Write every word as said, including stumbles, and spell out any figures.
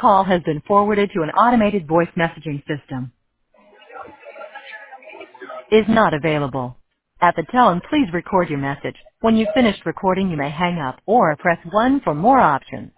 call has been forwarded to an automated voice messaging system. Is not available. At the tone, please record your message. When you've finished recording, you may hang up or press one for more options.